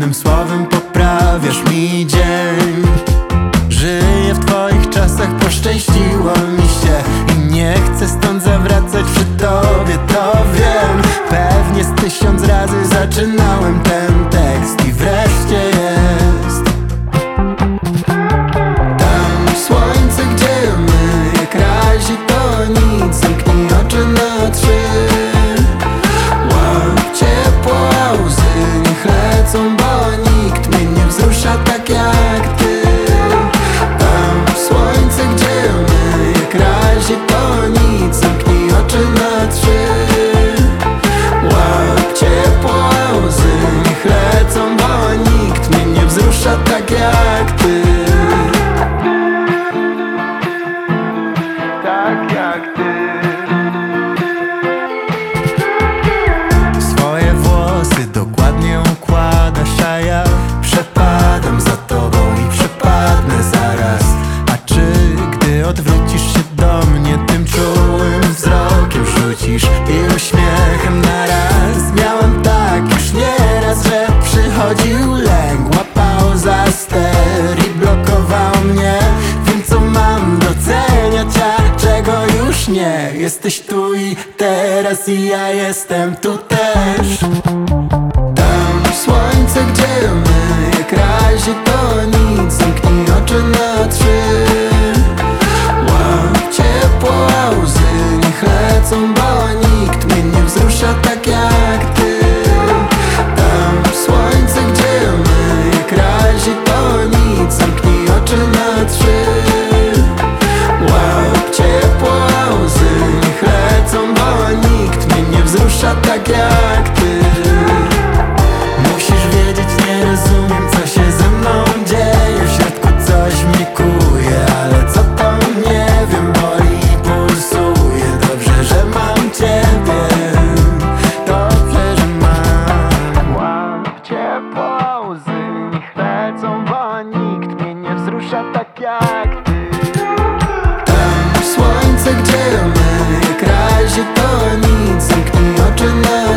jednym słowem poprawiasz mi dzień. Żyję w twoich czasach, poszczęściło mi się i nie chcę stąd zawracać przy tobie, to wiem. Pewnie z 1000 razy zaczynałem ten tekst i wreszcie jest. Tam słońce, gdzie my, jak razi to nic, zamknij oczy na 3. Łap ciepło, a łzy niech lecą, bo nikt mnie nie wzrusza tak jak ty. Tam słońce, gdzie my, jak razi to nic, zamknij oczy na 3. Łap ciepło, a łzy niech lecą, bo nikt mnie nie wzrusza tak jak ty. Tak jak ty. Swoje włosy dokładnie układasz, a ja przepadam za tobą i przepadnę zaraz. A czy gdy odwrócisz się do mnie, tym czułym wzrokiem rzucisz i uśmiechem na raz? Miałem tak już nieraz, że przychodził lęk, łapał za ster i blokował mnie. Wiem, co mam doceniać, a czego już nie. Jesteś tu i teraz i ja jestem tu też. Tam słońce, gdzie my, jak razi to nic, zamknij oczy na 3. Łap ciepło, a łzy niech lecą, bo nikt mnie nie wzrusza tak jak ty. Tam słońce, gdzie my, jak razi to nic, zamknij oczy na 3. Łap ciepło, a łzy niech lecą, bo nikt mnie nie wzrusza tak jak ty. Musisz wiedzieć, nie rozumiem, co się ze mną dzieje. W środku coś mnie kuje, ale co to nie wiem, boli i pulsuje. Dobrze, że mam ciebie, dobrze, że mam. Łap ciepło, łzy niech lecą, bo nikt mnie nie wzrusza tak jak ty. Tam słońce, gdzie my, jak razi to nic, zamknij oczy na